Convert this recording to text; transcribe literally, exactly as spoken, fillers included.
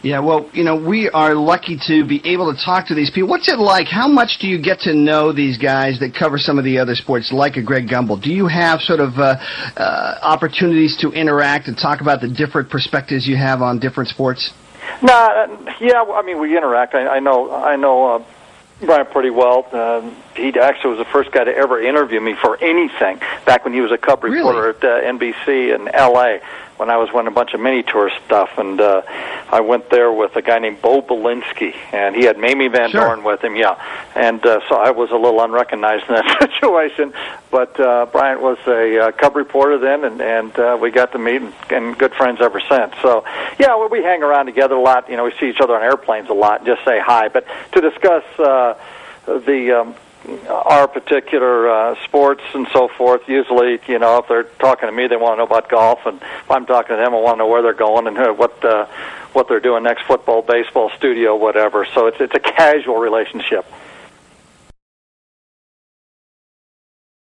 Yeah, well, you know, we are lucky to be able to talk to these people. What's it like? How much do you get to know these guys that cover some of the other sports, like a Greg Gumbel? Do you have sort of uh, uh, opportunities to interact and talk about the different perspectives you have on different sports? No, uh, yeah, I mean, we interact. I, I know, I know uh, Brian pretty well. Uh, he actually was the first guy to ever interview me for anything back when he was a Cub reporter Really? at uh, N B C in L A when I was running a bunch of mini-tour stuff, and uh, I went there with a guy named Bo Belinsky, and he had Mamie Van Sure. Doren with him, yeah. And uh, so I was a little unrecognized in that situation, but uh, Bryant was a uh, Cub reporter then, and, and uh, we got to meet and, and good friends ever since. So, yeah, well, we hang around together a lot. You know, we see each other on airplanes a lot and just say hi. But to discuss uh, the... Um, our particular uh, sports and so forth, usually, you know, if they're talking to me, they want to know about golf, and if I'm talking to them, I want to know where they're going and uh, what uh, what they're doing next, football, baseball, studio, whatever. So it's it's a casual relationship.